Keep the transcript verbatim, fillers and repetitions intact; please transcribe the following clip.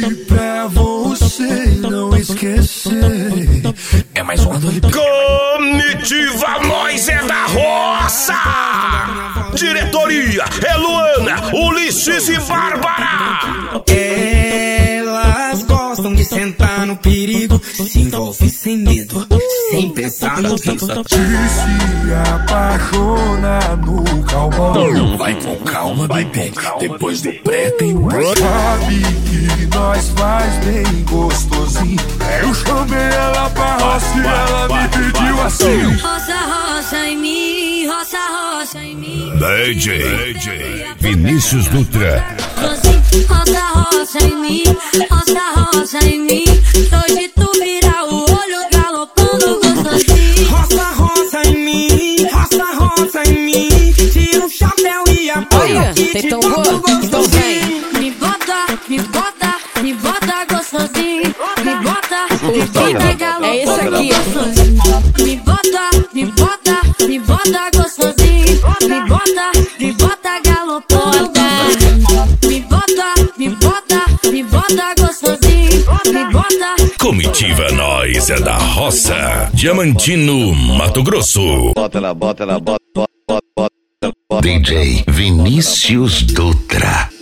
pra você não esquecer. É mais uma do Comitiva Nós é da Roça. Diretoria é Luana, Ulisses e Bárbara. Elas gostam de sentar no perigo, se envolve sem medo, sem pensar no risco. Se apaixona no calmão. Vai com calma, bebê. Depois do pré tem o mais. Sabe que nós faz bem gostosinho. Eu chamei ela pra roça e ela me pediu assim. Roça, roça em mim, roça, roça em mim. D J, D J Vinícius Dutra. Roça, roça em mim, roça, roça em mim. Hoje tu vira o olho galopando gostosinho. Roça, roça em mim, roça, roça em mim. Tira o chapéu e a Olha, vocês tão boa? Então vem. Me bota, me bota, me bota gostosinho. Me bota, me bota galopando. É esse aqui. Me bota, me bota, me bota gostosinho. Me bota, me bota galopando. Me bota, me bota, me bota gostosinho. Me bota. Comitiva Nós é da Roça, Diamantino, Mato Grosso. Bota na, bota na, bota, bota, bota, bota. D J Vinícius Dutra.